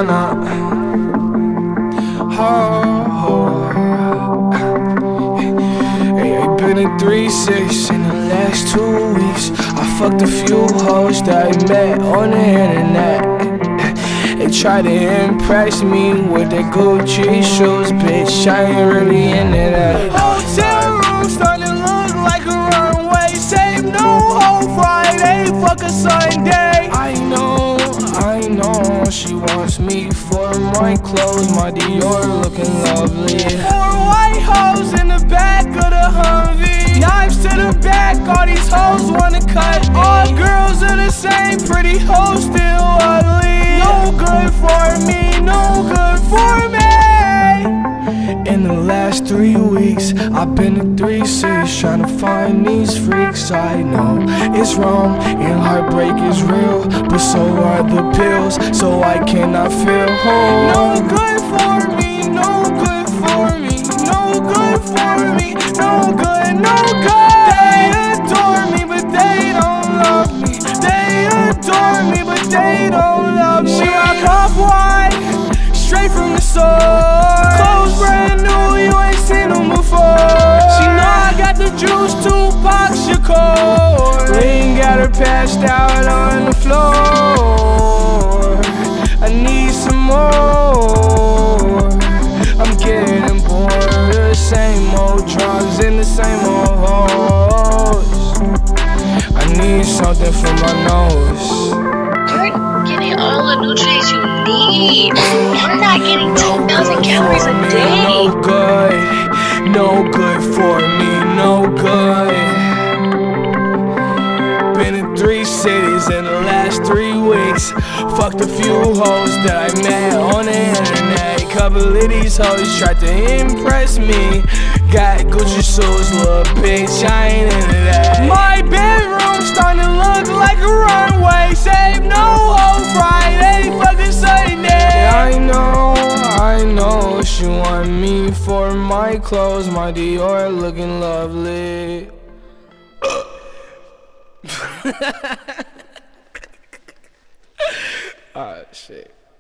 nah. Hey, I been in 3-6 in the last 2 weeks. I fucked a few hoes that I met on the internet. They try to impress me with their Gucci shoes, bitch, I ain't really into that. Hotel room starting to look like a runway. Save no whole Friday, fuck a Sunday. I know, she wants me for my clothes. My Dior looking lovely. 4 white hoes in the back of the Humvee. Knives to the back, all these hoes wanna cut me. All girls are the same, pretty hoes still ugly. No good for me, no good for me. In the last 3 weeks, I've been to 3 cities trying to find these freaks. I know it's wrong and heartbreak is real, but so are the pills, so I cannot feel whole. No good for me, no good for me, no good for me, no good, no good. They adore me, but they don't love me. They adore me, but they don't love me. She rock Off-White, straight from the source. Clothes brand new, you ain't seen them before. She know I got the juice, Tupac Shakur. Lean got her passed out on the floor. I need some more. I'm getting bored of the same old drugs and the same old hoes. I need something for my nose. You're getting all the nutrients you need. You're not getting 10,000 calories a day. No good, no good for me, no good. Been in 3 cities in the last 3 weeks. Fucked a few hoes that I met on the internet. Couple of these hoes tried to impress me. Got Gucci shoes, little bitch, I ain't into that. My bedroom starting to look like a runway. Save no whole Friday, fucking Sunday. I know, she want me for my clothes. My Dior looking lovely. Oh shit.